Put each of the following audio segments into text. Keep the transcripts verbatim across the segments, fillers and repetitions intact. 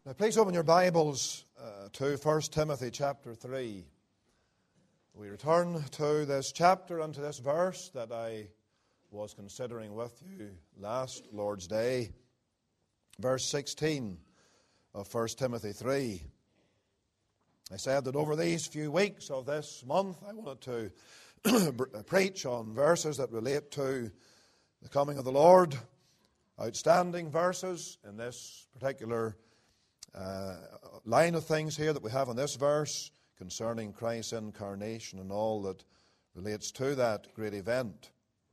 Now please open your Bibles uh, to First Timothy chapter three. We return to this chapter and to this verse that I was considering with you last Lord's Day. Verse sixteen of First Timothy three. I said that over these few weeks of this month I wanted to preach on verses that relate to the coming of the Lord. Outstanding verses in this particular Uh, line of things here that we have in this verse concerning Christ's incarnation and all that relates to that great event.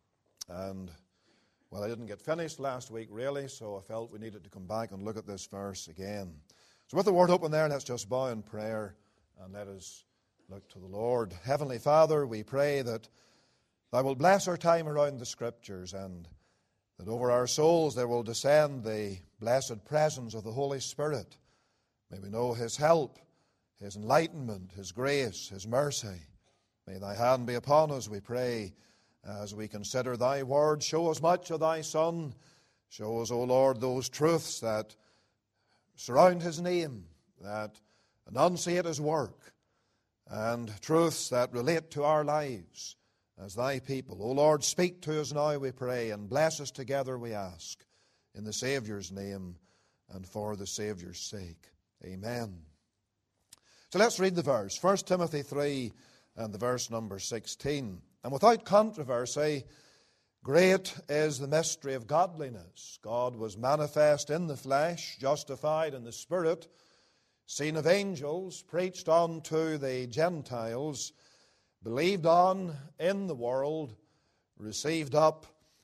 And, well, I didn't get finished last week, really, so I felt we needed to come back and look at this verse again. So with the word open there, let's just bow in prayer and let us look to the Lord. Heavenly Father, we pray that Thou wilt bless our time around the Scriptures, and that over our souls there will descend the blessed presence of the Holy Spirit. May we know His help, His enlightenment, His grace, His mercy. May Thy hand be upon us, we pray, as we consider Thy word. Show us much of Thy Son. Show us, O Lord, those truths that surround His name, that enunciate His work, and truths that relate to our lives as Thy people. O Lord, speak to us now, we pray, and bless us together, we ask, in the Saviour's name and for the Saviour's sake. Amen. So let's read the verse. First Timothy three and the verse number sixteen. And without controversy, great is the mystery of godliness. God was manifest in the flesh, justified in the Spirit, seen of angels, preached unto the Gentiles, believed on in the world, received up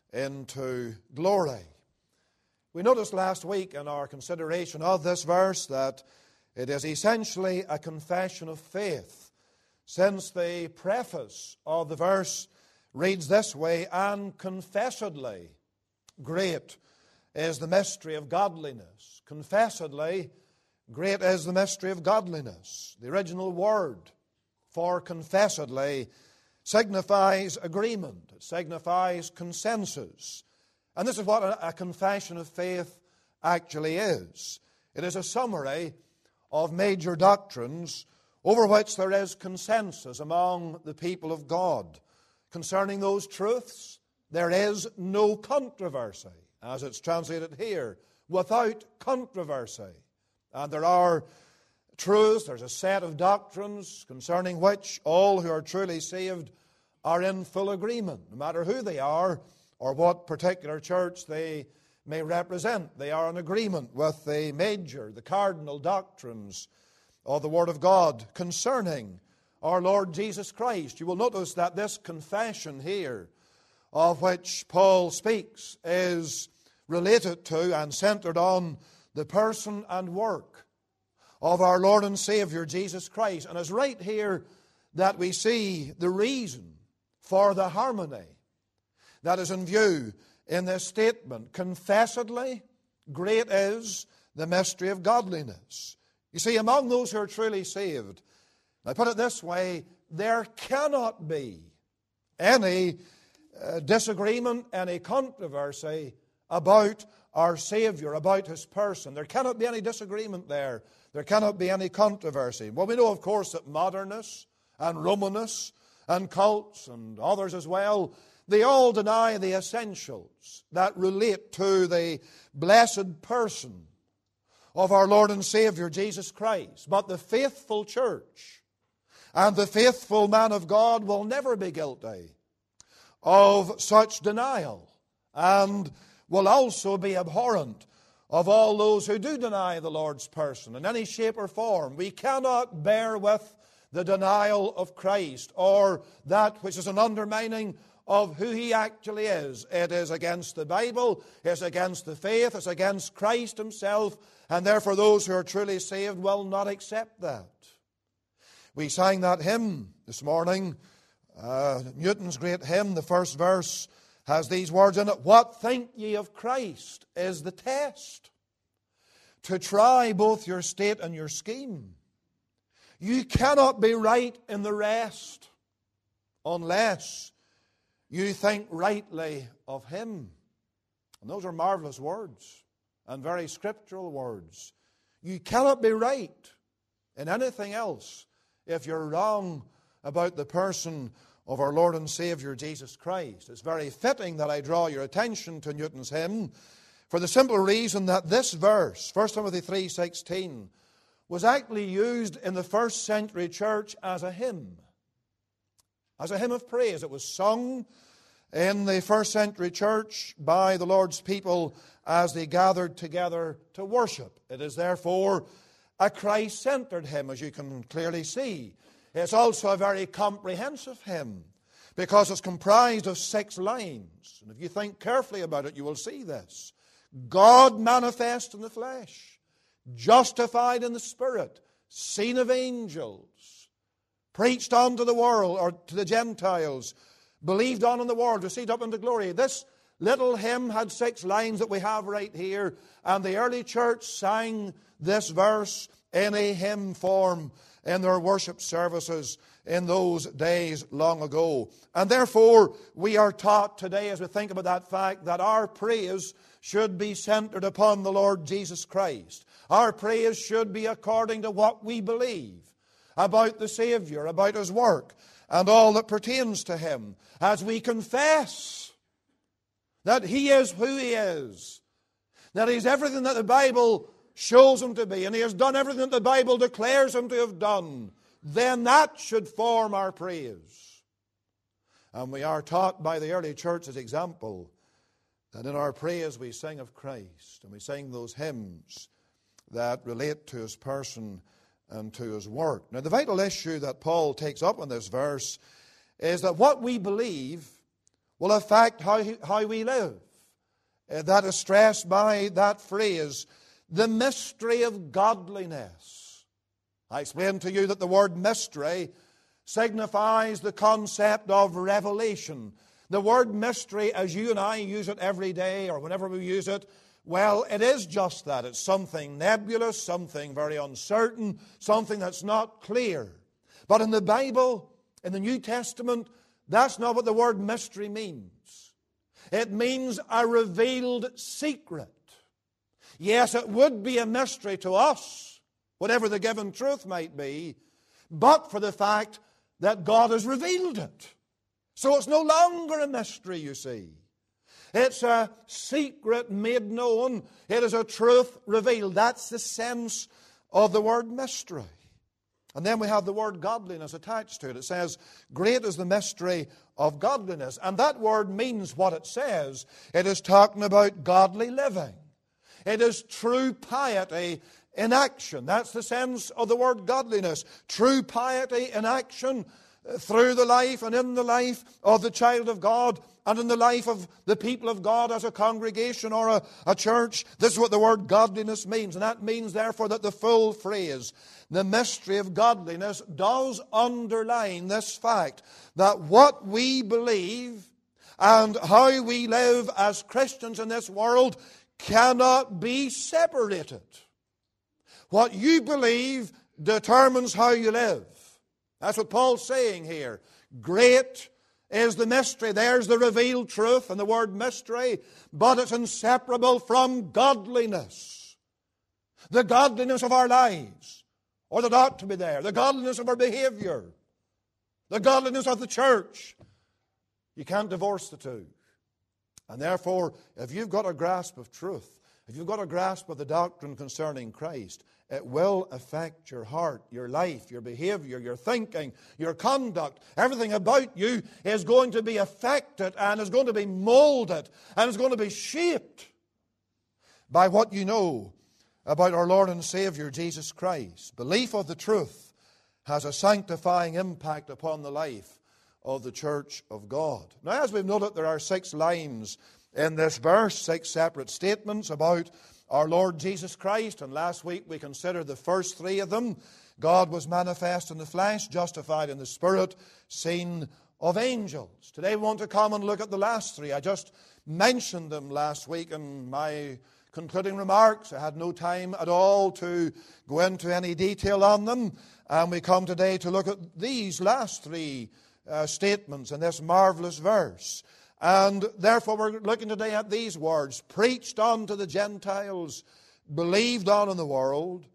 into glory. We noticed last week in our consideration of this verse that it is essentially a confession of faith, since the preface of the verse reads this way, and confessedly great is the mystery of godliness. Confessedly great is the mystery of godliness. The original word for confessedly signifies agreement. It signifies consensus. And this is what a confession of faith actually is. It is a summary of major doctrines over which there is consensus among the people of God. Concerning those truths, there is no controversy, as it's translated here, without controversy. And there are truths, there's a set of doctrines concerning which all who are truly saved are in full agreement, no matter who they are or what particular church they may represent. They are in agreement with the major, the cardinal doctrines of the Word of God concerning our Lord Jesus Christ. You will notice that this confession here, of which Paul speaks, is related to and centered on the person and work of our Lord and Savior Jesus Christ. And it's right here that we see the reason for the harmony that is in view in this statement. Confessedly great is the mystery of godliness. You see, among those who are truly saved, I put it this way, there cannot be any uh, disagreement, any controversy about our Savior, about His person. There cannot be any disagreement there. There cannot be any controversy. Well, we know, of course, that modernists and Romanists and cults and others as well, they all deny the essentials that relate to the blessed person of our Lord and Savior Jesus Christ. But the faithful church and the faithful man of God will never be guilty of such denial, and will also be abhorrent of all those who do deny the Lord's person in any shape or form. We cannot bear with the denial of Christ, or that which is an undermining of who He actually is. It is against the Bible, it's against the faith, it's against Christ Himself, and therefore those who are truly saved will not accept that. We sang that hymn this morning, uh, Newton's great hymn. The first verse has these words in it, "What think ye of Christ is the test, to try both your state and your scheme. You cannot be right in the rest unless you think rightly of Him." And those are marvelous words and very scriptural words. You cannot be right in anything else if you're wrong about the person of our Lord and Savior Jesus Christ. It's very fitting that I draw your attention to Newton's hymn for the simple reason that this verse, First Timothy three sixteen, was actually used in the first century church as a hymn. As a hymn of praise. It was sung in the first century church by the Lord's people as they gathered together to worship. It is therefore a Christ-centered hymn, as you can clearly see. It's also a very comprehensive hymn because it's comprised of six lines. And if you think carefully about it, you will see this. God manifest in the flesh, justified in the Spirit, seen of angels, preached unto the world, or to the Gentiles, believed on in the world, received up into glory. This little hymn had six lines that we have right here, and the early church sang this verse in a hymn form in their worship services in those days long ago. And therefore, we are taught today, as we think about that fact, that our praise should be centered upon the Lord Jesus Christ. Our praise should be according to what we believe about the Savior, about His work, and all that pertains to Him, as we confess that He is who He is, that He's everything that the Bible shows Him to be, and He has done everything that the Bible declares Him to have done, then that should form our praise. And we are taught by the early church's example that in our praise we sing of Christ, and we sing those hymns that relate to His person and to His work. Now, the vital issue that Paul takes up in this verse is that what we believe will affect how, he, how we live. Uh, that is stressed by that phrase, the mystery of godliness. I explained to you that the word mystery signifies the concept of revelation. The word mystery, as you and I use it every day or whenever we use it, well, it is just that. It's something nebulous, something very uncertain, something that's not clear. But in the Bible, in the New Testament, that's not what the word mystery means. It means a revealed secret. Yes, it would be a mystery to us, whatever the given truth might be, but for the fact that God has revealed it. So it's no longer a mystery, you see. It's a secret made known. It is a truth revealed. That's the sense of the word mystery. And then we have the word godliness attached to it. It says, great is the mystery of godliness. And that word means what it says. It is talking about godly living. It is true piety in action. That's the sense of the word godliness. True piety in action through the life and in the life of the child of God and in the life of the people of God as a congregation or a, a church. This is what the word godliness means. And that means, therefore, that the full phrase, the mystery of godliness, does underline this fact that what we believe and how we live as Christians in this world cannot be separated. What you believe determines how you live. That's what Paul's saying here. Great is the mystery. There's the revealed truth and the word mystery, but it's inseparable from godliness. The godliness of our lives, or that ought to be there. The godliness of our behavior. The godliness of the church. You can't divorce the two. And therefore, if you've got a grasp of truth, if you've got a grasp of the doctrine concerning Christ, it will affect your heart, your life, your behavior, your thinking, your conduct. Everything about you is going to be affected and is going to be molded and is going to be shaped by what you know about our Lord and Savior Jesus Christ. Belief of the truth has a sanctifying impact upon the life of the church of God. Now, as we've noted, there are six lines in this verse, six separate statements about our Lord Jesus Christ, and last week we considered the first three of them. God was manifest in the flesh, justified in the Spirit, seen of angels. Today we want to come and look at the last three. I just mentioned them last week in my concluding remarks. I had no time at all to go into any detail on them, and we come today to look at these last three uh, statements in this marvelous verse. And therefore we're looking today at these words: preached unto the Gentiles, believed on in the world,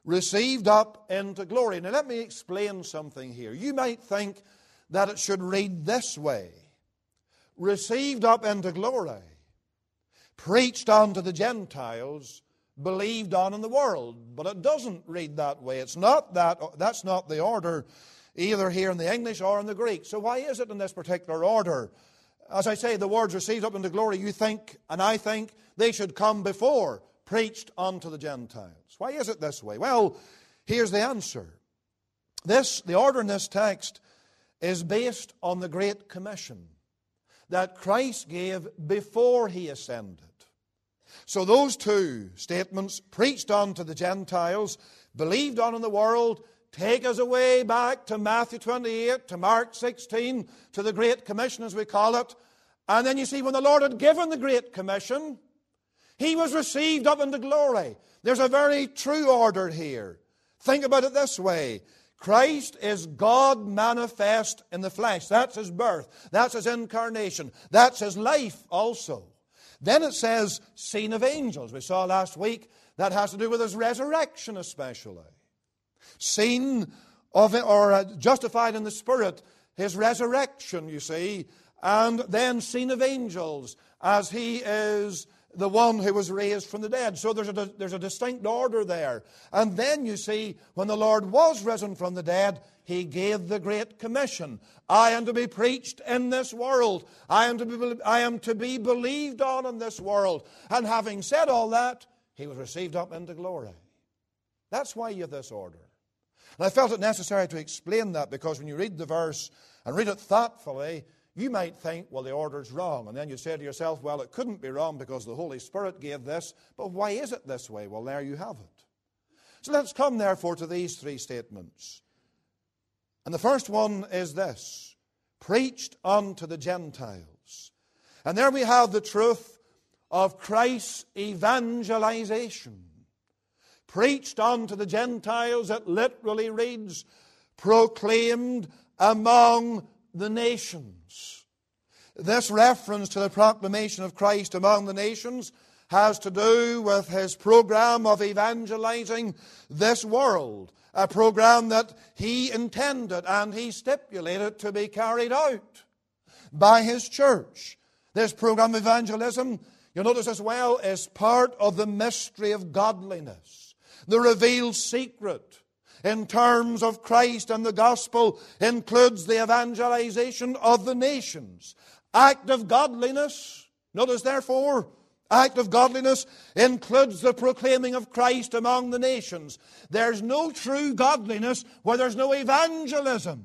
received up into glory. Now let me explain something here. You might think that it should read this way: received up into glory, preached unto the Gentiles, believed on in the world. But it doesn't read that way. It's not that. That's not the order either here in the English or in the Greek. So why is it in this particular order? As I say, the words received up into glory, you think, and I think, they should come before preached unto the Gentiles. Why is it this way? Well, here's the answer. This, the order in this text is based on the Great Commission that Christ gave before He ascended. So those two statements, preached unto the Gentiles, believed on in the world, take us away back to Matthew twenty-eight, to Mark sixteen, to the Great Commission as we call it. And then you see, when the Lord had given the Great Commission, He was received up into glory. There's a very true order here. Think about it this way. Christ is God manifest in the flesh. That's His birth. That's His incarnation. That's His life also. Then it says, seen of angels. We saw last week that has to do with His resurrection especially. Seen of it, or uh, justified in the Spirit, His resurrection, you see. And then seen of angels as He is the one who was raised from the dead. So there's a, there's a distinct order there. And then you see, when the Lord was risen from the dead, He gave the Great Commission. I am to be preached in this world. I am to be, I am to be believed on in this world. And having said all that, He was received up into glory. That's why you have this order. And I felt it necessary to explain that, because when you read the verse and read it thoughtfully, you might think, well, the order's wrong. And then you say to yourself, well, it couldn't be wrong because the Holy Spirit gave this. But why is it this way? Well, there you have it. So let's come, therefore, to these three statements. And the first one is this: preached unto the Gentiles. And there we have the truth of Christ's evangelization. Preached unto the Gentiles, it literally reads, proclaimed among the nations. This reference to the proclamation of Christ among the nations has to do with His program of evangelizing this world, a program that He intended and He stipulated to be carried out by His church. This program of evangelism, you'll notice as well, is part of the mystery of godliness, the revealed secret in terms of Christ and the gospel includes the evangelization of the nations. Act of godliness, notice therefore, act of godliness includes the proclaiming of Christ among the nations. There's no true godliness where there's no evangelism.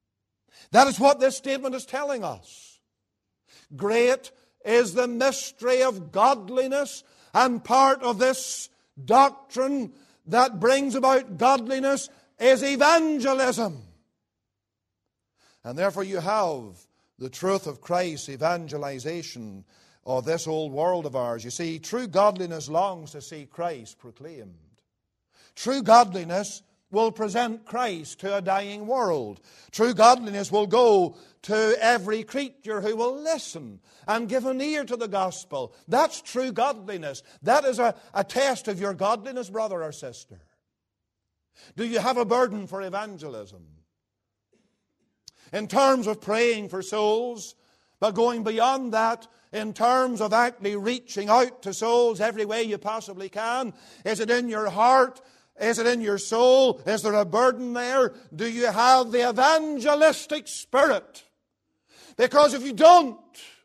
That is what this statement is telling us. Great is the mystery of godliness, and part of this doctrine that brings about godliness is evangelism. And therefore you have the truth of Christ's evangelization of this old world of ours. You see, true godliness longs to see Christ proclaimed. True godliness will present Christ to a dying world. True godliness will go to every creature who will listen and give an ear to the gospel. That's true godliness. That is a, a test of your godliness, brother or sister. Do you have a burden for evangelism? In terms of praying for souls, but going beyond that, in terms of actually reaching out to souls every way you possibly can, is it in your heart? Is it in your soul? Is there a burden there? Do you have the evangelistic spirit? Because if you don't,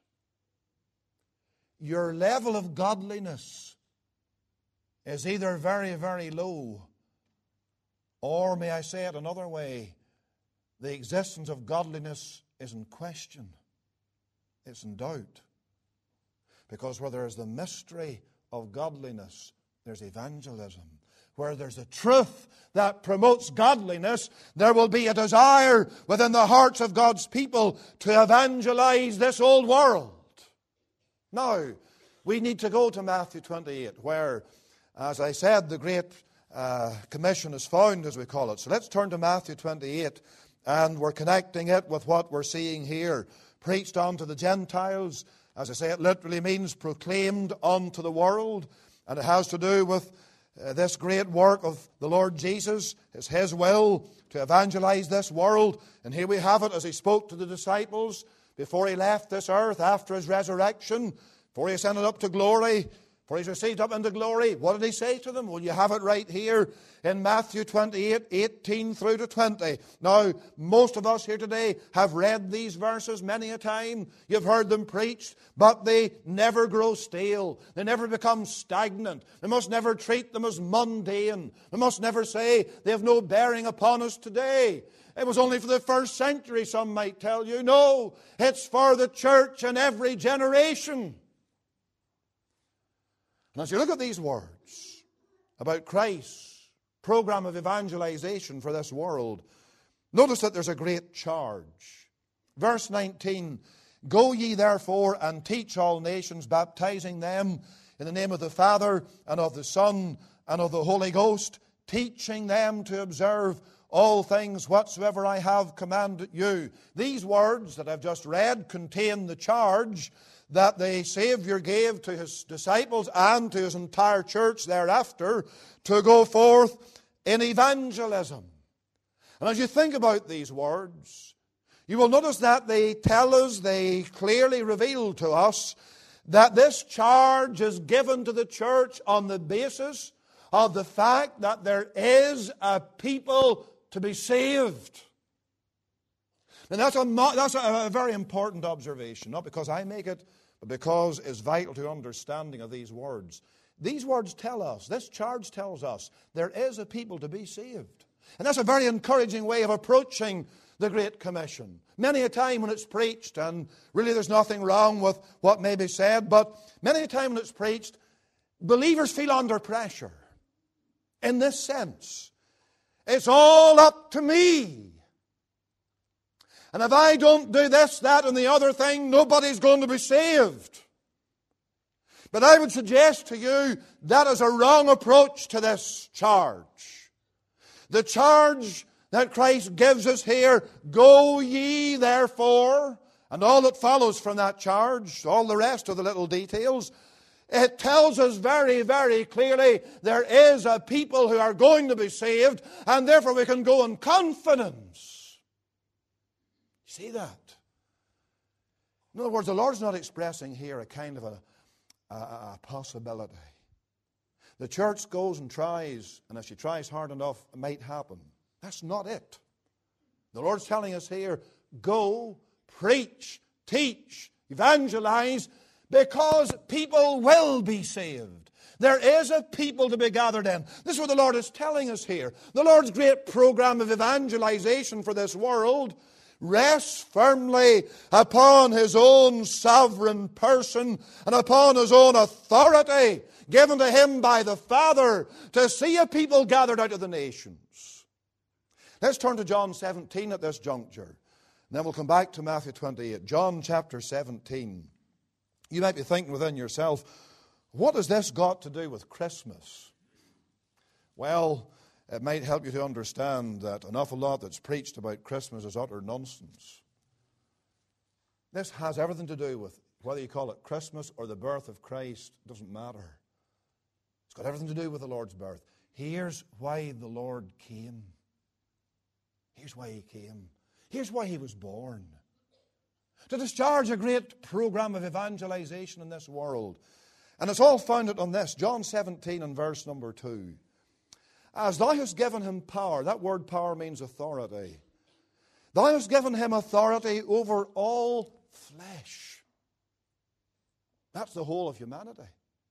your level of godliness is either very, very low, or, may I say it another way, the existence of godliness is in question. It's in doubt. Because where there is the mystery of godliness, there's evangelism. Where there's a truth that promotes godliness, there will be a desire within the hearts of God's people to evangelize this old world. Now, we need to go to Matthew twenty-eight, where, as I said, the Great uh, Commission is found, as we call it. So let's turn to Matthew twenty-eight, and we're connecting it with what we're seeing here. Preached unto the Gentiles. As I say, it literally means proclaimed unto the world. And it has to do with uh, this great work of the Lord Jesus. It's His will to evangelize this world. And here we have it as He spoke to the disciples before He left this earth after His resurrection, before He ascended up to glory, before He's received up into glory. What did He say to them? Well, you have it right here in Matthew twenty-eight, eighteen through to twenty. Now, most of us here today have read these verses many a time. You've heard them preached, but they never grow stale. They never become stagnant. We must never treat them as mundane. We must never say they have no bearing upon us today. It was only for the first century, some might tell you. No, it's for the church in every generation. And as you look at these words about Christ's program of evangelization for this world, notice that there's a great charge. Verse nineteen, "Go ye therefore and teach all nations, baptizing them in the name of the Father and of the Son and of the Holy Ghost, teaching them to observe all things whatsoever I have commanded you." These words that I've just read contain the charge that the Savior gave to His disciples and to His entire church thereafter to go forth in evangelism. And as you think about these words, you will notice that they tell us, they clearly reveal to us that this charge is given to the church on the basis of the fact that there is a people to be saved. And that's a, that's a very important observation, not because I make it, but because it's vital to understanding of these words. These words tell us, this charge tells us, there is a people to be saved. And that's a very encouraging way of approaching the Great Commission. Many a time when it's preached, and really there's nothing wrong with what may be said, but many a time when it's preached, believers feel under pressure. In this sense, it's all up to me. And if I don't do this, that, and the other thing, nobody's going to be saved. But I would suggest to you that is a wrong approach to this charge. The charge that Christ gives us here, "Go ye therefore," and all that follows from that charge, all the rest of the little details, it tells us very, very clearly there is a people who are going to be saved, and therefore we can go in confidence. See that? In other words, the Lord's not expressing here a kind of a, a, a possibility. The church goes and tries, and if she tries hard enough, it might happen. That's not it. The Lord's telling us here, go, preach, teach, evangelize, because people will be saved. There is a people to be gathered in. This is what the Lord is telling us here. The Lord's great program of evangelization for this world rests firmly upon His own sovereign person and upon His own authority given to Him by the Father to see a people gathered out of the nations. Let's turn to John seventeen at this juncture. And then we'll come back to Matthew twenty-eight. John chapter seventeen. You might be thinking within yourself, what has this got to do with Christmas? Well, it might help you to understand that an awful lot that's preached about Christmas is utter nonsense. This has everything to do with whether you call it Christmas or the birth of Christ. It doesn't matter. It's got everything to do with the Lord's birth. Here's why the Lord came. Here's why He came. Here's why He was born. To discharge a great program of evangelization in this world. And it's all founded on this. John seventeen and verse number two. "As thou hast given Him power," that word power means authority. "Thou hast given Him authority over all flesh." That's the whole of humanity.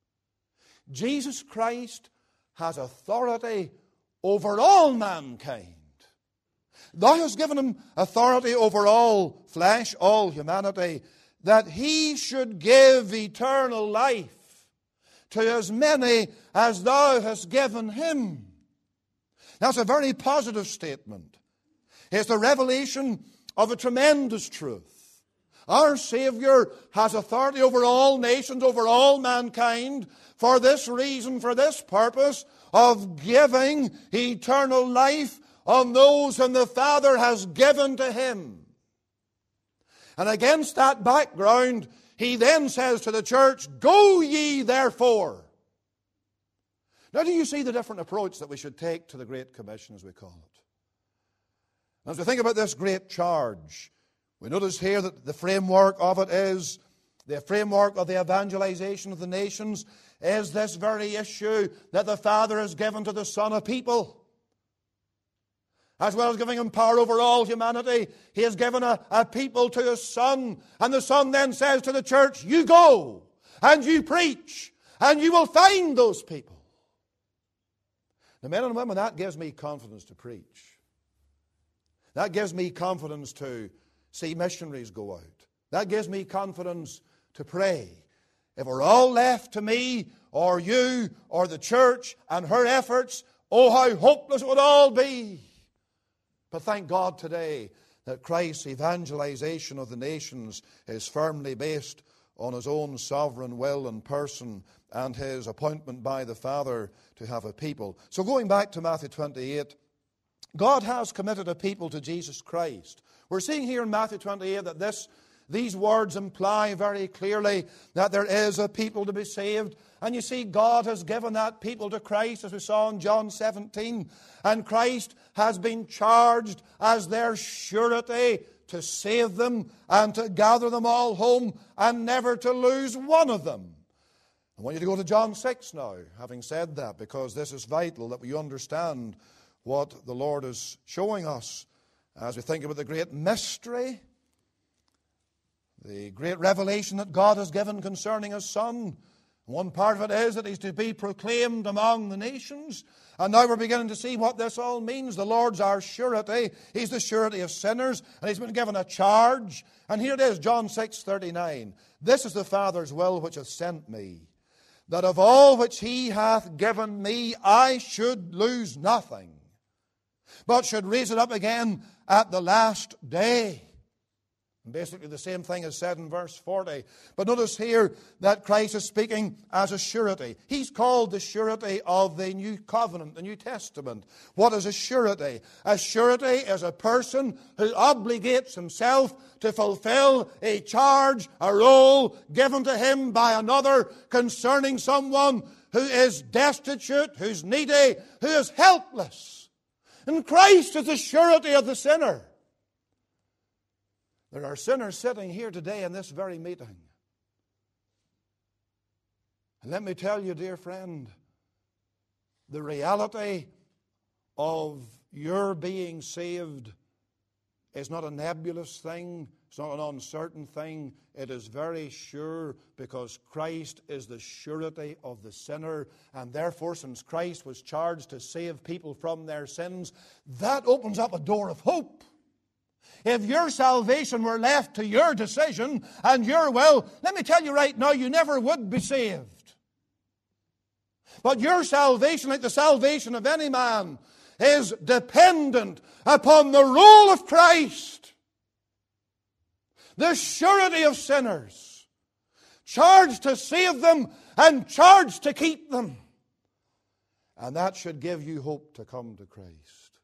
Jesus Christ has authority over all mankind. "Thou hast given Him authority over all flesh," all humanity, "that He should give eternal life to as many as Thou hast given Him." That's a very positive statement. It's the revelation of a tremendous truth. Our Savior has authority over all nations, over all mankind, for this reason, for this purpose of giving eternal life on those whom the Father has given to Him. And against that background, He then says to the church, "Go ye therefore." Now, do you see the different approach that we should take to the Great Commission, as we call it? As we think about this great charge, we notice here that the framework of it is, the framework of the evangelization of the nations is this very issue that the Father has given to the Son a people. As well as giving him power over all humanity, he has given a, a people to his Son. And the Son then says to the church, you go and you preach and you will find those people. Now, men and women, that gives me confidence to preach. That gives me confidence to see missionaries go out. That gives me confidence to pray. If we're all left to me or you or the church and her efforts, oh, how hopeless it would all be. But thank God today that Christ's evangelization of the nations is firmly based on his own sovereign will and person and his appointment by the Father to have a people. So going back to Matthew twenty-eight, God has committed a people to Jesus Christ. We're seeing here in Matthew twenty-eight that this, these words imply very clearly that there is a people to be saved. And you see, God has given that people to Christ, as we saw in John seventeen. And Christ has been charged as their surety to save them and to gather them all home and never to lose one of them. I want you to go to John six now, having said that, because this is vital that we understand what the Lord is showing us as we think about the great mystery, the great revelation that God has given concerning his Son. One part of it is that he's to be proclaimed among the nations. And now we're beginning to see what this all means. The Lord's our surety. He's the surety of sinners. And he's been given a charge. And here it is, John six thirty-nine. This is the Father's will which hath sent me, that of all which he hath given me I should lose nothing, but should raise it up again at the last day. Basically the same thing is said in verse forty. But notice here that Christ is speaking as a surety. He's called the surety of the New Covenant, the New Testament. What is a surety? A surety is a person who obligates himself to fulfill a charge, a role given to him by another concerning someone who is destitute, who's needy, who is helpless. And Christ is the surety of the sinner. There are sinners sitting here today in this very meeting. And let me tell you, dear friend, the reality of your being saved is not a nebulous thing. It's not an uncertain thing. It is very sure, because Christ is the surety of the sinner. And therefore, since Christ was charged to save people from their sins, that opens up a door of hope. If your salvation were left to your decision and your will, let me tell you right now, you never would be saved. But your salvation, like the salvation of any man, is dependent upon the role of Christ, the surety of sinners, charged to save them and charged to keep them. And that should give you hope to come to Christ.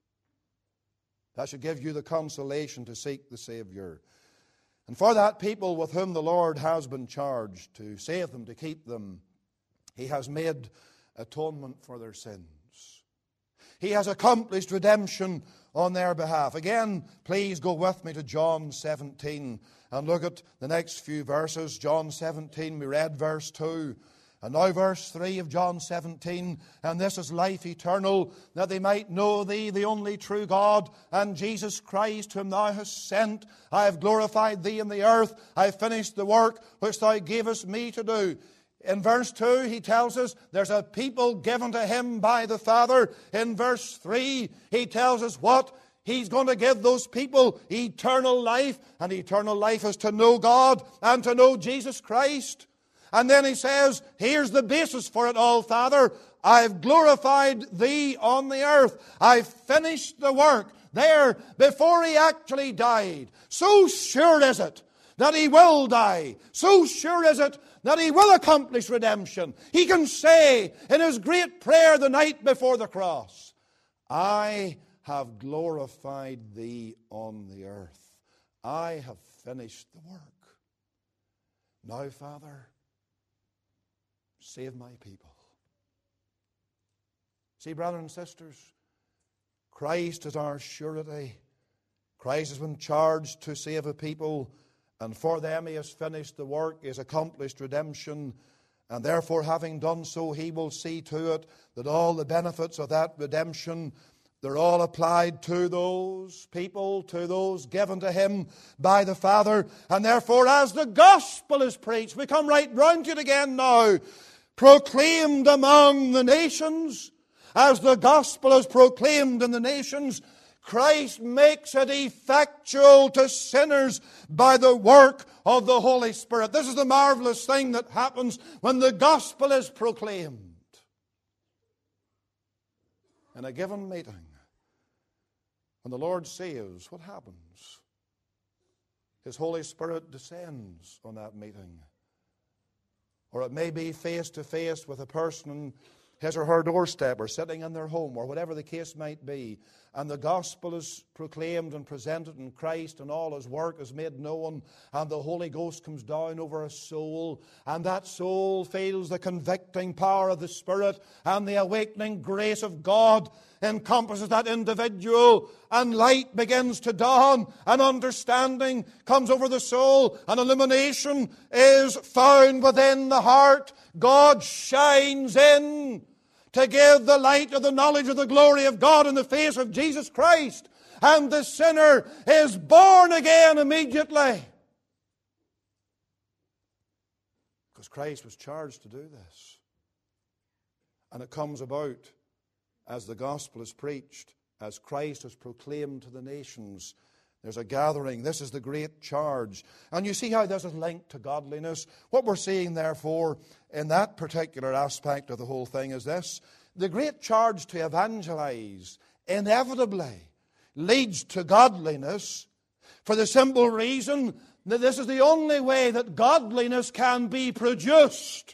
That should give you the consolation to seek the Savior. And for that people with whom the Lord has been charged to save them, to keep them, he has made atonement for their sins. He has accomplished redemption on their behalf. Again, please go with me to John seventeen and look at the next few verses. John seventeen, we read verse two. And now verse three of John seventeen, and this is life eternal, that they might know thee, the only true God, and Jesus Christ, whom thou hast sent. I have glorified thee in the earth. I have finished the work which thou gavest me to do. In verse two, he tells us there's a people given to him by the Father. In verse three, he tells us what? He's going to give those people eternal life, and eternal life is to know God and to know Jesus Christ. And then he says, here's the basis for it all, Father. I've glorified thee on the earth. I've finished the work there before he actually died. So sure is it that he will die. So sure is it that he will accomplish redemption. He can say in his great prayer the night before the cross, I have glorified thee on the earth. I have finished the work. Now, Father, save my people. See, brothers and sisters, Christ is our surety. Christ has been charged to save a people, and for them he has finished the work, he has accomplished redemption, and therefore, having done so, he will see to it that all the benefits of that redemption, they're all applied to those people, to those given to him by the Father. And therefore, as the gospel is preached, we come right round to it again now, proclaimed among the nations, as the gospel is proclaimed in the nations, Christ makes it effectual to sinners by the work of the Holy Spirit. This is the marvelous thing that happens when the gospel is proclaimed. In a given meeting, when the Lord saves, what happens? His Holy Spirit descends on that meeting. Or it may be face to face with a person his or her doorstep, or sitting in their home, or whatever the case might be, and the gospel is proclaimed and presented in Christ, and all his work is made known, and the Holy Ghost comes down over a soul, and that soul feels the convicting power of the Spirit, and the awakening grace of God encompasses that individual, and light begins to dawn, and understanding comes over the soul, and illumination is found within the heart. God shines in to give the light of the knowledge of the glory of God in the face of Jesus Christ, and the sinner is born again immediately. Because Christ was charged to do this. And it comes about as the gospel is preached, as Christ is proclaimed to the nations. There's a gathering. This is the great charge. And you see how this is linked to godliness. What we're seeing, therefore, in that particular aspect of the whole thing is this. The great charge to evangelize inevitably leads to godliness, for the simple reason that this is the only way that godliness can be produced.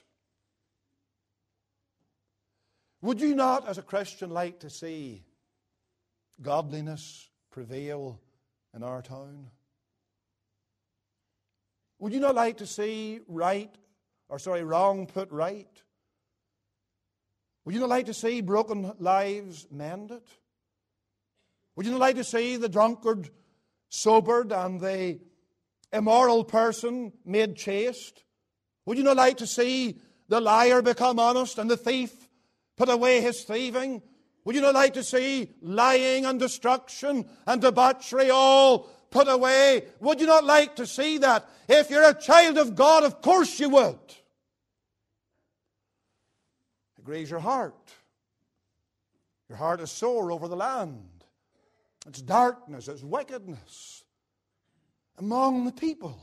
Would you not, as a Christian, like to see godliness prevail in our town? Would you not like to see right, or sorry, wrong put right? Would you not like to see broken lives mended? Would you not like to see the drunkard sobered and the immoral person made chaste? Would you not like to see the liar become honest and the thief put away his thieving? Would you not like to see lying and destruction and debauchery all put away? Would you not like to see that? If you're a child of God, of course you would. It grieves your heart. Your heart is sore over the land. It's darkness, it's wickedness among the people.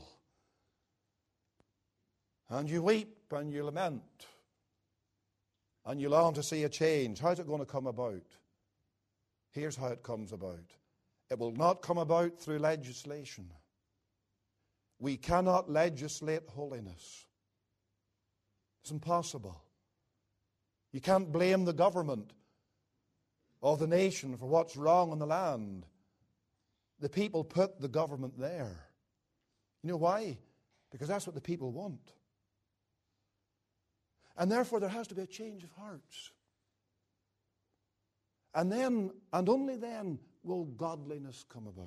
And you weep and you lament. And you long to see a change. How's it going to come about? Here's how it comes about. It will not come about through legislation. We cannot legislate holiness. It's impossible. You can't blame the government of the nation for what's wrong in the land. The people put the government there. You know why? Because that's what the people want. And therefore there has to be a change of hearts. And then, and only then, will godliness come about.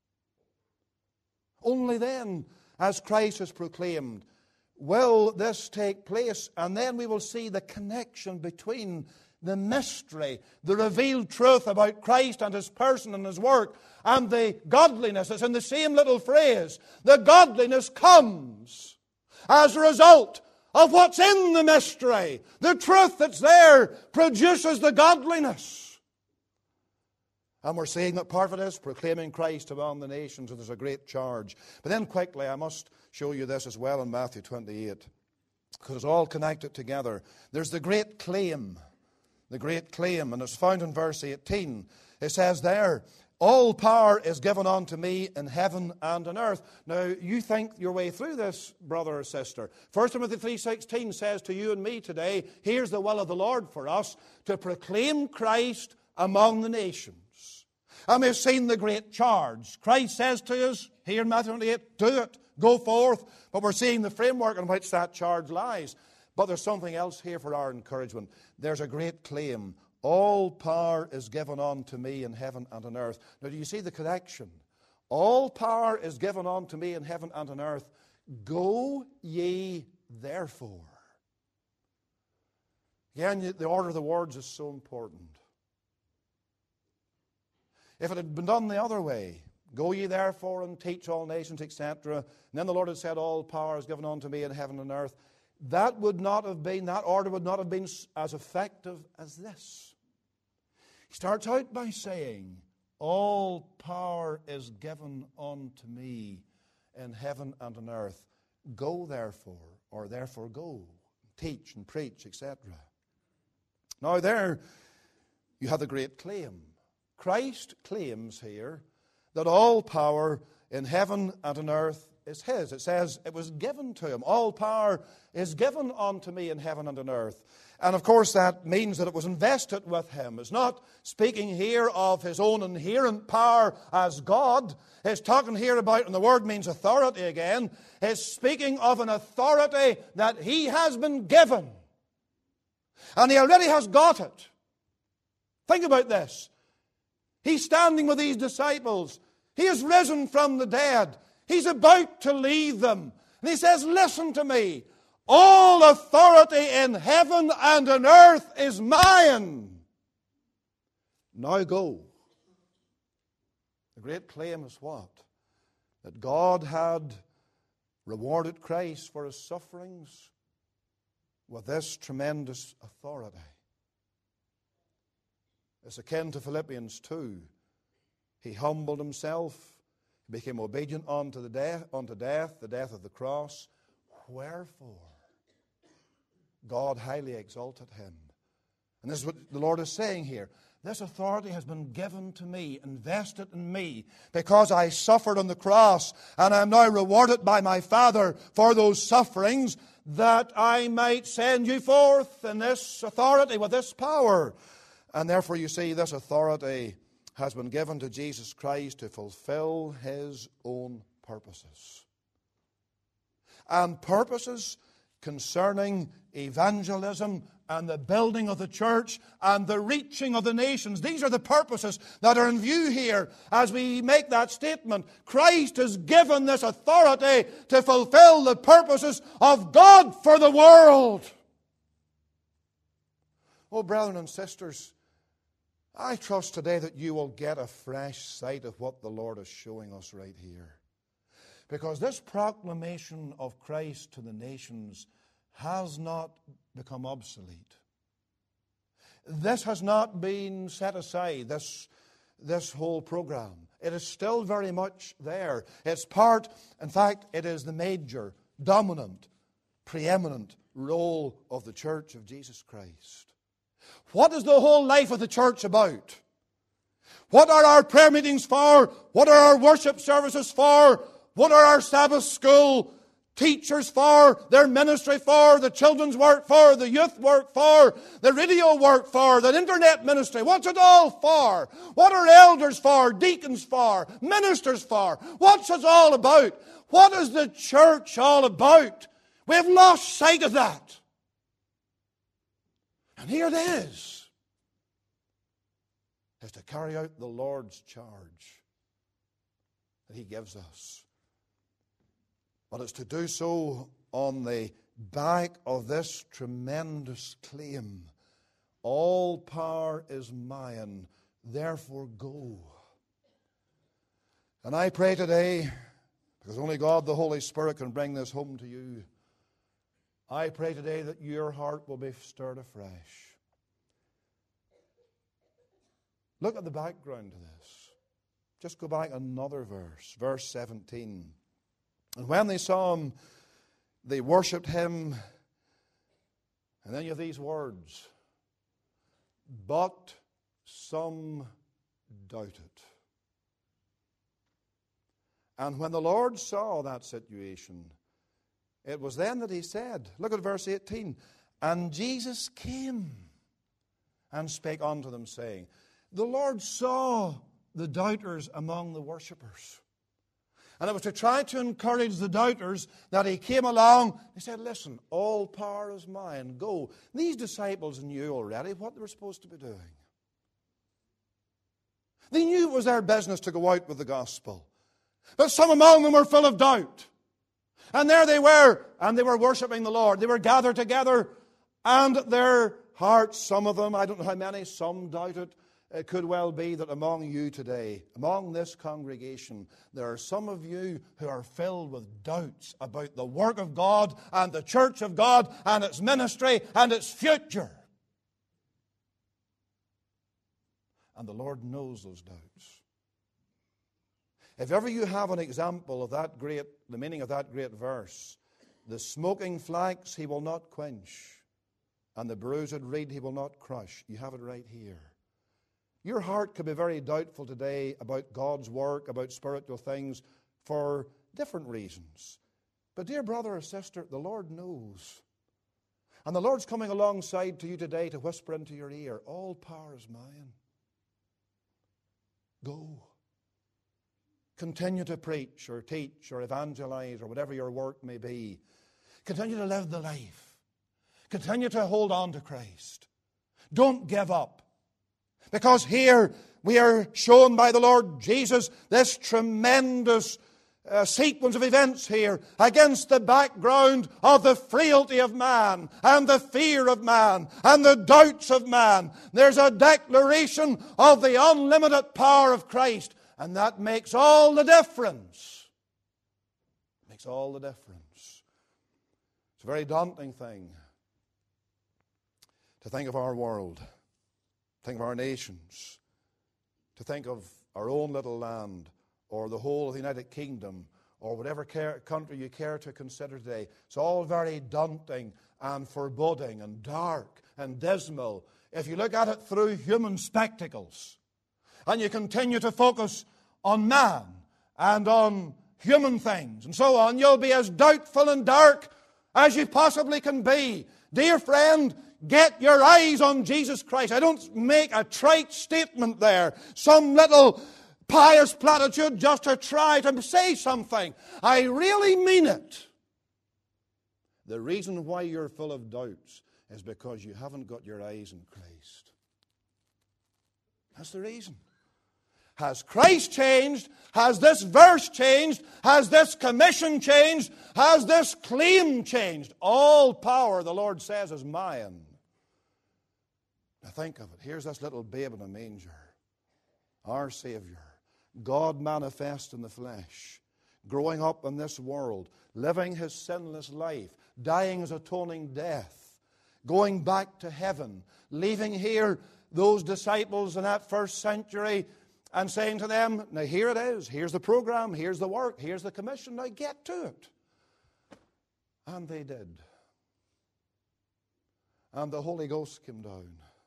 Only then, as Christ has proclaimed, will this take place. And then we will see the connection between the mystery, the revealed truth about Christ and His person and His work, and the godliness. It's in the same little phrase. The godliness comes as a result of what's in the mystery. The truth that's there produces the godliness. And we're seeing that part of it is proclaiming Christ among the nations, and there's a great charge. But then quickly, I must show you this as well in Matthew twenty-eight, because it's all connected together. There's the great claim, the great claim, and it's found in verse eighteen. It says there, all power is given unto me in heaven and on earth. Now, you think your way through this, brother or sister. First Timothy three sixteen says to you and me today, here's the will of the Lord for us, to proclaim Christ among the nations. And we've seen the great charge. Christ says to us, here in Matthew twenty-eight, do it, go forth. But we're seeing the framework in which that charge lies. But there's something else here for our encouragement. There's a great claim. all power is given unto me in heaven and on earth. Now, do you see the connection? All power is given unto me in heaven and on earth. Go ye therefore. Again, the order of the words is so important. If it had been done the other way, go ye therefore and teach all nations, et cetera, and then the Lord had said, all power is given unto me in heaven and earth, that would not have been, that order would not have been as effective as this. He starts out by saying, all power is given unto me in heaven and on earth. Go therefore, or therefore go, teach and preach, et cetera. Now there you have the great claim. Christ claims here that all power in heaven and on earth is his. It says it was given to him. All power is given unto me in heaven and on earth. And of course that means that it was invested with him. It's not speaking here of his own inherent power as God. It's talking here about, and the word means authority again, it's speaking of an authority that he has been given. And he already has got it. Think about this. He's standing with these disciples. He has risen from the dead. He's about to leave them. And he says, listen to me. All authority in heaven and on earth is mine. Now go. The great claim is what? That God had rewarded Christ for his sufferings with this tremendous authority. It's akin to Philippians two. He humbled himself, he became obedient unto the death, unto death, the death of the cross. Wherefore, God highly exalted him. And this is what the Lord is saying here. This authority has been given to me, invested in me, because I suffered on the cross, and I am now rewarded by my Father for those sufferings, that I might send you forth in this authority, with this power. And therefore, you see, this authority has been given to Jesus Christ to fulfill his own purposes. And purposes concerning evangelism and the building of the church and the reaching of the nations. These are the purposes that are in view here as we make that statement. Christ has given this authority to fulfill the purposes of God for the world. Oh, brethren and sisters, I trust today that you will get a fresh sight of what the Lord is showing us right here. Because this proclamation of Christ to the nations has not become obsolete. This has not been set aside, this, this whole program. It is still very much there. It's part, in fact, it is the major, dominant, preeminent role of the Church of Jesus Christ. What is the whole life of the church about? What are our prayer meetings for? What are our worship services for? What are our Sabbath school teachers for? Their ministry for? The children's work for? The youth work for? The radio work for? The internet ministry? What's it all for? What are elders for? Deacons for? Ministers for? What's it all about? What is the church all about? We've lost sight of that. And here it is. Is to carry out the Lord's charge that he gives us. But it's to do so on the back of this tremendous claim. All power is mine, therefore go. And I pray today, because only God the Holy Spirit can bring this home to you, I pray today that your heart will be stirred afresh. Look at the background to this. Just go back another verse, verse seventeen. And when they saw him, they worshipped him. And then you have these words. But some doubted. And when the Lord saw that situation, it was then that he said, look at verse eighteen, and Jesus came and spake unto them, saying, the Lord saw the doubters among the worshippers. And it was to try to encourage the doubters that he came along. He said, listen, all power is mine. Go. These disciples knew already what they were supposed to be doing. They knew it was their business to go out with the gospel. But some among them were full of doubt. And there they were, and they were worshiping the Lord. They were gathered together, and their hearts, some of them, I don't know how many, some doubted. It could well be that among you today, among this congregation, there are some of you who are filled with doubts about the work of God and the church of God and its ministry and its future. And the Lord knows those doubts. If ever you have an example of that great, the meaning of that great verse, the smoking flax he will not quench, and the bruised reed he will not crush. You have it right here. Your heart could be very doubtful today about God's work, about spiritual things, for different reasons. But dear brother or sister, the Lord knows. And the Lord's coming alongside to you today to whisper into your ear, all power is mine. Go. Continue to preach or teach or evangelize or whatever your work may be. Continue to live the life. Continue to hold on to Christ. Don't give up. Because here we are shown by the Lord Jesus this tremendous uh, sequence of events here against the background of the frailty of man and the fear of man and the doubts of man. There's a declaration of the unlimited power of Christ, and that makes all the difference. Makes all the difference. It's a very daunting thing to think of our world. Think of our nations, to think of our own little land or the whole of the United Kingdom or whatever care, country you care to consider today. It's all very daunting and foreboding and dark and dismal if you look at it through human spectacles and you continue to focus on man and on human things and so on. You'll be as doubtful and dark as you possibly can be. Dear friend, get your eyes on Jesus Christ. I don't make a trite statement there, some little pious platitude just to try to say something. I really mean it. The reason why you're full of doubts is because you haven't got your eyes on Christ. That's the reason. Has Christ changed? Has this verse changed? Has this commission changed? Has this claim changed? All power, the Lord says, is mine. Now think of it. Here's this little babe in a manger. Our Savior. God manifest in the flesh. Growing up in this world. Living His sinless life. Dying His atoning death. Going back to heaven. Leaving here those disciples in that first century and saying to them, now here it is. Here's the program. Here's the work. Here's the commission. Now get to it. And they did. And the Holy Ghost came down.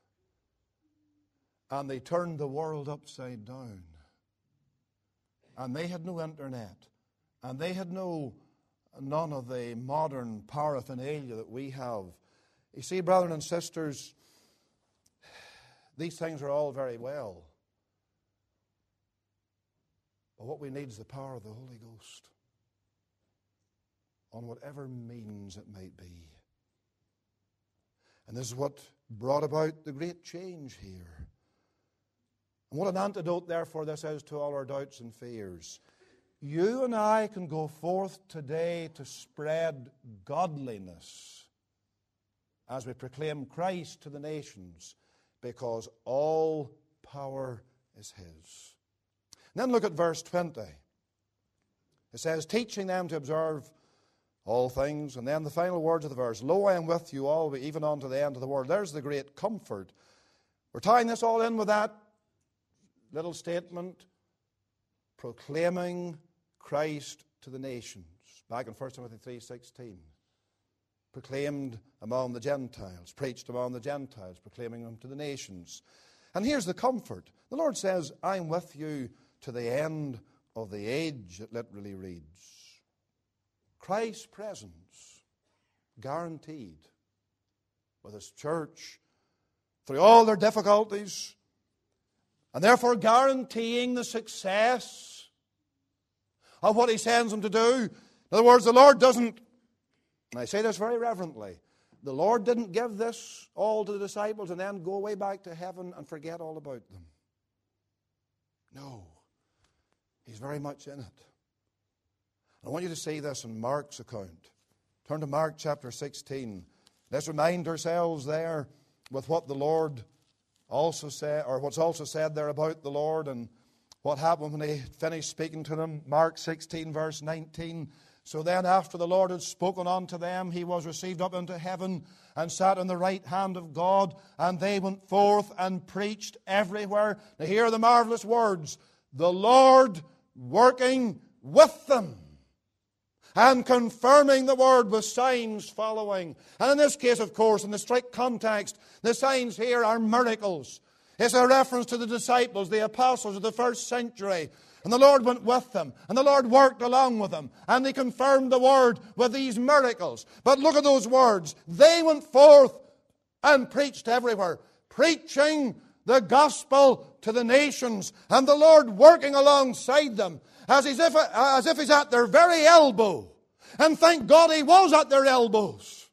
And they turned the world upside down. And they had no internet. And they had no, none of the modern paraphernalia that we have. You see, brethren and sisters, these things are all very well. But what we need is the power of the Holy Ghost. On whatever means it might be. And this is what brought about the great change here. And what an antidote, therefore, this is to all our doubts and fears. You and I can go forth today to spread godliness as we proclaim Christ to the nations, because all power is His. And then look at verse twenty. It says, teaching them to observe all things. And then the final words of the verse, lo, I am with you always, even unto the end of the world. There's the great comfort. We're tying this all in with that little statement, proclaiming Christ to the nations. Back in First Timothy three sixteen. Proclaimed among the Gentiles, preached among the Gentiles, proclaiming them to the nations. And here's the comfort. The Lord says, I'm with you to the end of the age, it literally reads. Christ's presence, guaranteed with His church through all their difficulties, and therefore guaranteeing the success of what He sends them to do. In other words, the Lord doesn't, and I say this very reverently, the Lord didn't give this all to the disciples and then go way back to heaven and forget all about them. No. He's very much in it. I want you to see this in Mark's account. Turn to Mark chapter sixteen. Let's remind ourselves there with what the Lord also said, or what's also said there about the Lord and what happened when He finished speaking to them. Mark sixteen verse nineteen. So then after the Lord had spoken unto them, He was received up into heaven and sat on the right hand of God, and they went forth and preached everywhere. Now here are the marvelous words. The Lord working with them and confirming the word with signs following. And in this case, of course, in the strict context, the signs here are miracles. It's a reference to the disciples, the apostles of the first century. And the Lord went with them, and the Lord worked along with them, and He confirmed the word with these miracles. But look at those words. They went forth and preached everywhere, preaching the gospel to the nations, and the Lord working alongside them as if, as if He's at their very elbow. And thank God He was at their elbows.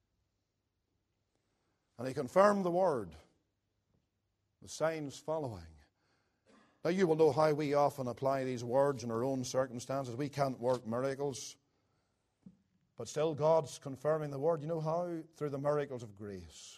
And He confirmed the word, the signs following. Now you will know how we often apply these words in our own circumstances. We can't work miracles. But still God's confirming the word. You know how? Through the miracles of grace.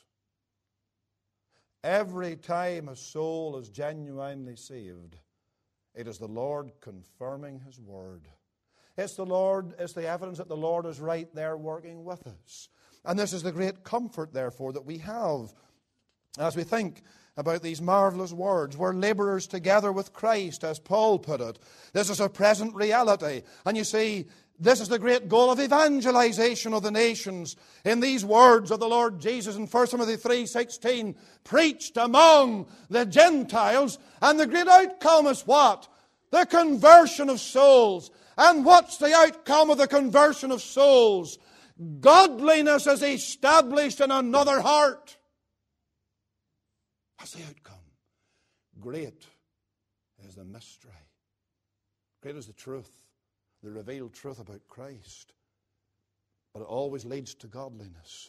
Every time a soul is genuinely saved, it is the Lord confirming His word. It's the Lord, it's the evidence that the Lord is right there working with us. And this is the great comfort, therefore, that we have as we think about these marvelous words. We're laborers together with Christ, as Paul put it. This is a present reality. And you see, this is the great goal of evangelization of the nations. In these words of the Lord Jesus in First Timothy three sixteen, preached among the Gentiles, and the great outcome is what? The conversion of souls. And what's the outcome of the conversion of souls? Godliness is established in another heart. That's the outcome. Great is the mystery. Great is the truth, the revealed truth about Christ. But it always leads to godliness.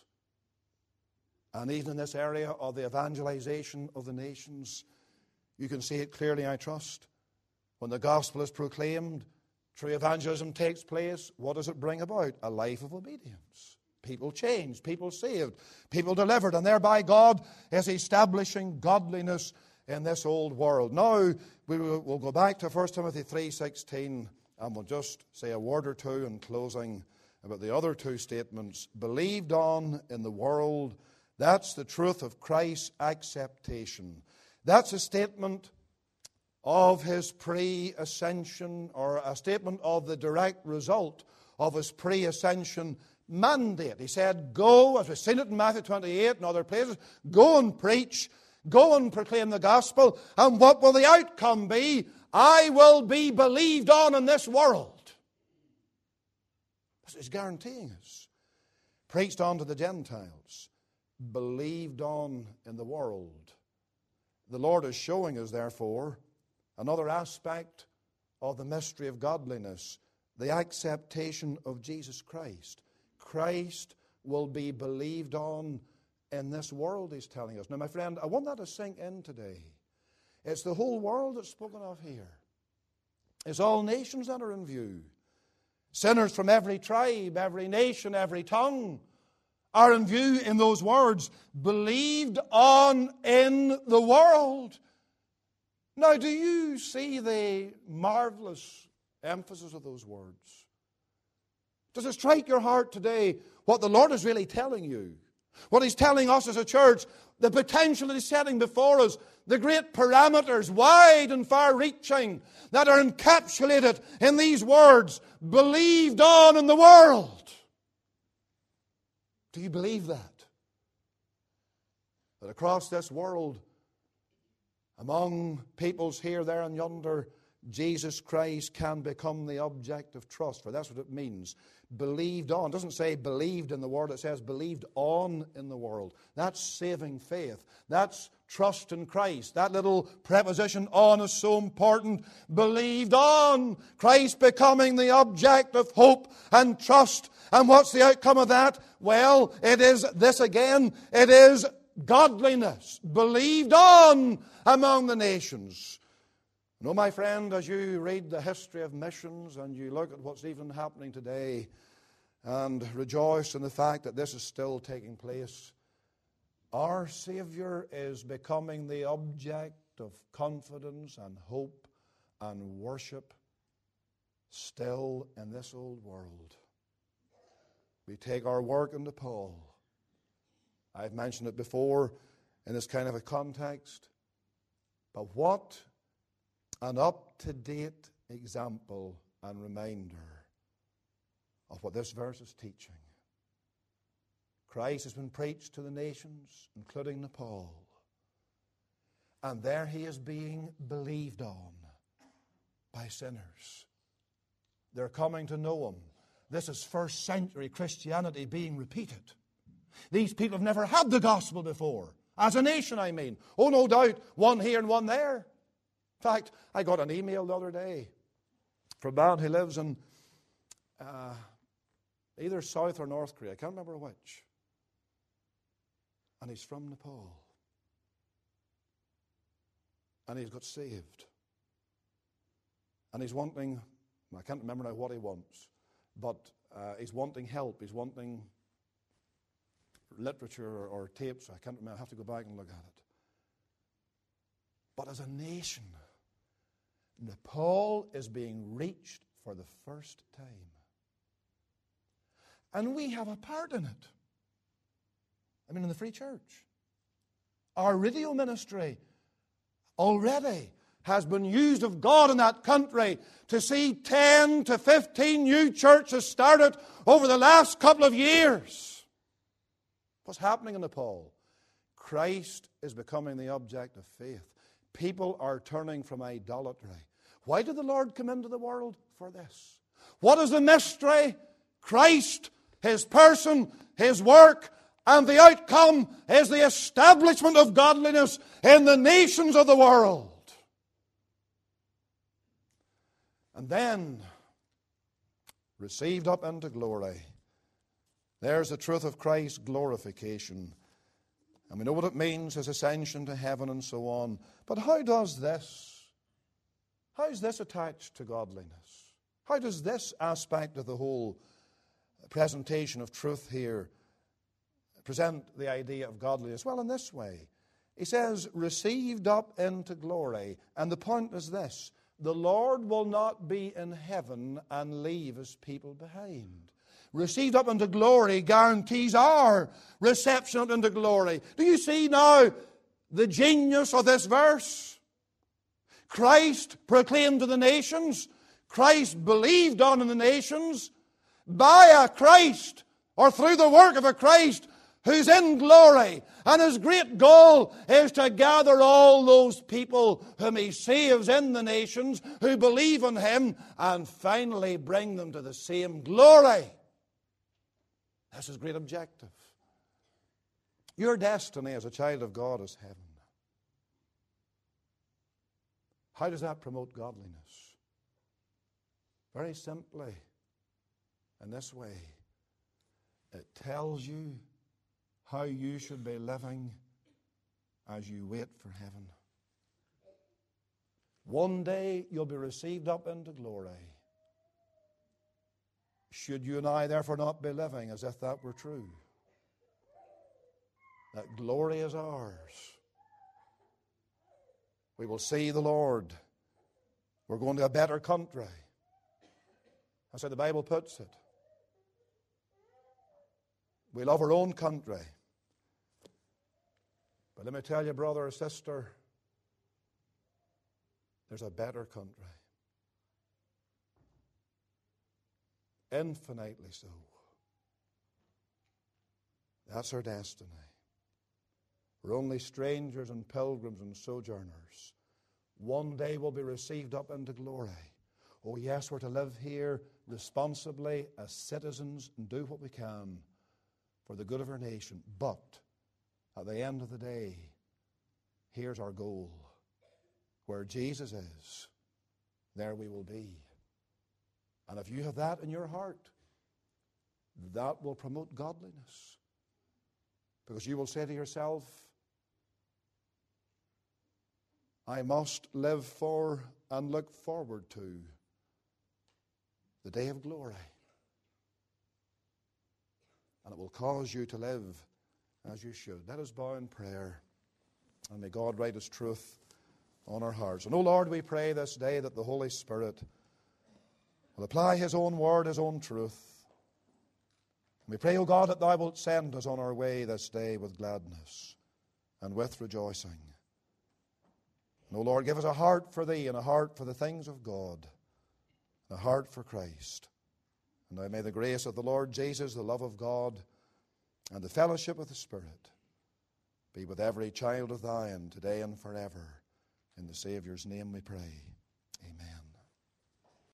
And even in this area of the evangelization of the nations, you can see it clearly, I trust. When the gospel is proclaimed, true evangelism takes place, what does it bring about? A life of obedience. People changed, people saved, people delivered, and thereby God is establishing godliness in this old world. Now, we will we'll go back to First Timothy three sixteen, and we'll just say a word or two in closing about the other two statements. Believed on in the world, that's the truth of Christ's acceptation. That's a statement of His pre-ascension, or a statement of the direct result of His pre-ascension mandate. He said, go, as we've seen it in Matthew twenty-eight and other places, go and preach, go and proclaim the gospel, and what will the outcome be? I will be believed on in this world. This is guaranteeing us. Preached on to the Gentiles, believed on in the world. The Lord is showing us, therefore, another aspect of the mystery of godliness, the acceptation of Jesus Christ. Christ will be believed on in this world, He's telling us. Now, my friend, I want that to sink in today. It's the whole world that's spoken of here. It's all nations that are in view. Sinners from every tribe, every nation, every tongue are in view in those words. Believed on in the world. Now, do you see the marvelous emphasis of those words? Does it strike your heart today what the Lord is really telling you? What He's telling us as a church, the potential that He's setting before us, the great parameters, wide and far-reaching, that are encapsulated in these words, believed on in the world. Do you believe that? That across this world, among peoples here, there, and yonder, Jesus Christ can become the object of trust, for that's what it means. Believed on. It doesn't say believed in the world, it says believed on in the world. That's saving faith. That's trust in Christ. That little preposition on is so important. Believed on. Christ becoming the object of hope and trust. And what's the outcome of that? Well, it is this again. It is godliness. Believed on among the nations. You know, my friend, as you read the history of missions and you look at what's even happening today and rejoice in the fact that this is still taking place, our Savior is becoming the object of confidence and hope and worship still in this old world. We take our work into Paul. I've mentioned it before in this kind of a context. But what an up-to-date example and reminder of what this verse is teaching. Christ has been preached to the nations, including Nepal. And there he is being believed on by sinners. They're coming to know him. This is first century Christianity being repeated. These people have never had the gospel before. As a nation, I mean. Oh, no doubt, one here and one there. In fact, I got an email the other day from a man who lives in uh, either South or North Korea. I can't remember which. And he's from Nepal. And he's got saved. And he's wanting, I can't remember now what he wants, but uh, he's wanting help. He's wanting literature or, or tapes. I can't remember. I have to go back and look at it. But as a nation, Nepal is being reached for the first time. And we have a part in it. I mean, in the Free Church. Our radio ministry already has been used of God in that country to see ten to fifteen new churches started over the last couple of years. What's happening in Nepal? Christ is becoming the object of faith. People are turning from idolatry. Why did the Lord come into the world? For this. What is the mystery? Christ, His person, His work, and the outcome is the establishment of godliness in the nations of the world. And then, received up into glory. There's the truth of Christ's glorification. And we know what it means, his ascension to heaven and so on. But how does this, how is this attached to godliness? How does this aspect of the whole presentation of truth here present the idea of godliness? Well, in this way. He says, received up into glory. And the point is this: the Lord will not be in heaven and leave his people behind. Received up into glory guarantees our reception up into glory. Do you see now the genius of this verse? Christ proclaimed to the nations. Christ believed on in the nations. By a Christ, or through the work of a Christ who's in glory. And his great goal is to gather all those people whom he saves in the nations, who believe in him, and finally bring them to the same glory. That's his great objective. Your destiny as a child of God is heaven. How does that promote godliness? Very simply, in this way. It tells you how you should be living as you wait for heaven. One day you'll be received up into glory. Should you and I therefore not be living as if that were true? That glory is ours. We will see the Lord. We're going to a better country. That's how the Bible puts it. We love our own country. But let me tell you, brother or sister, there's a better country. Infinitely so. That's our destiny. We're only strangers and pilgrims and sojourners. one day will be received up into glory. Oh yes, we're to live here responsibly as citizens and do what we can for the good of our nation. But at the end of the day, here's our goal. Where Jesus is, there we will be. And if you have that in your heart, that will promote godliness. Because you will say to yourself, I must live for and look forward to the day of glory. And it will cause you to live as you should. Let us bow in prayer, and may God write His truth on our hearts. And, O Lord, we pray this day that the Holy Spirit will apply His own word, His own truth. And we pray, O God, that Thou wilt send us on our way this day with gladness and with rejoicing. And, O Lord, give us a heart for Thee and a heart for the things of God, and a heart for Christ. And now may the grace of the Lord Jesus, the love of God, and the fellowship of the Spirit be with every child of Thine today and forever. In the Saviour's name we pray. Amen.